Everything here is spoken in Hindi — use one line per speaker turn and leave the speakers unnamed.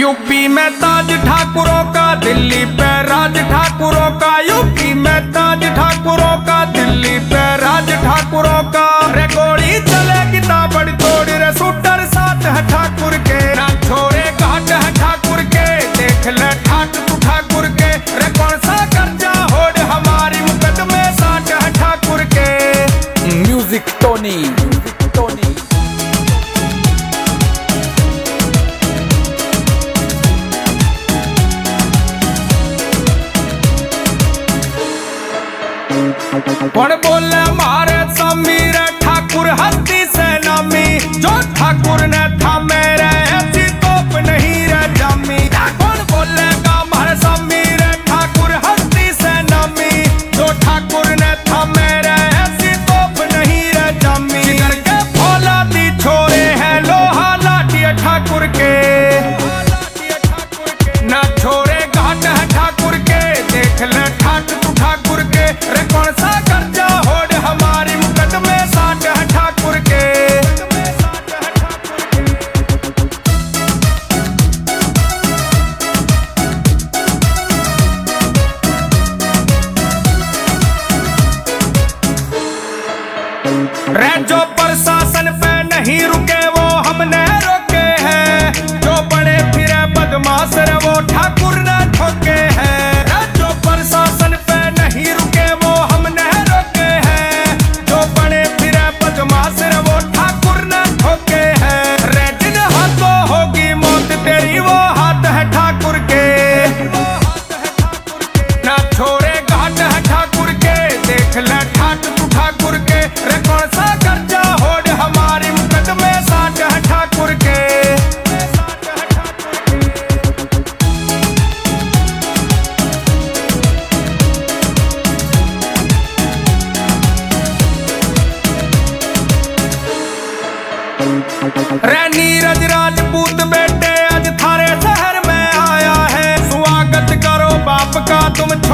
यूपी में ताज ठाकुरों का, दिल्ली पे राज ठाकुरों का। यूपी में ताज ठाकुरों का, दिल्ली पे राज ठाकुरों का। रे गोली चलेगी ताबड़ तोड़, रे शूटर साथ है ठाकुर के। ना छोरे घाट है ठाकुर के, देख ले ठाट तू ठाकुर के। रे कौन सा कर्जा होड़, हमारी मुकदमे साथ है ठाकुर के।
Music Tony, Tony.
कौन बोले मारे समीर ठाकुर हस्ती से नामी, जो ठाकुर ने था मेरे ऐसी तोप नहीं रे जामी। कौन बोलेगा मारे समीर ठाकुर हस्ती से नामी, जो ठाकुर ने था मेरे ऐसी तोप नहीं रे जामी। जिगर के फौलादी छोरे हैं लोहा लाठी ठाकुर के। ना छोरे घाट है ठाकुर के, देख ले ठाट तू ठाकुर के। रे कौन सा कर्जा होड़, हमारी मुकदमे साथ है ठाकुर के। रे जो प्रशासन पे नहीं रुके वो हमने रोके हैं, जो बड़े फिरे बदमाश रे वो ठाकुर ने ठोके हैं। रे जो प्रशासन पे नहीं रुके वो हमने रोके हैं, जो बड़े फिरे बदमाश रे वो ठाकुर ने ठोके हैं। रे जिन हाथों होगी मौत तेरी वो हाथ है ठाकुर के। ना छोरे घाट है ठाकुर के, देख ले ठाट तू ठाकुर के। रे कौन सा कर्जा होड़, हमारी मुकदमे साथ है ठाकुर के। रे नीरज राजपूत बेटे आज थारे शहर में आया है, स्वागत करो बाप का तुम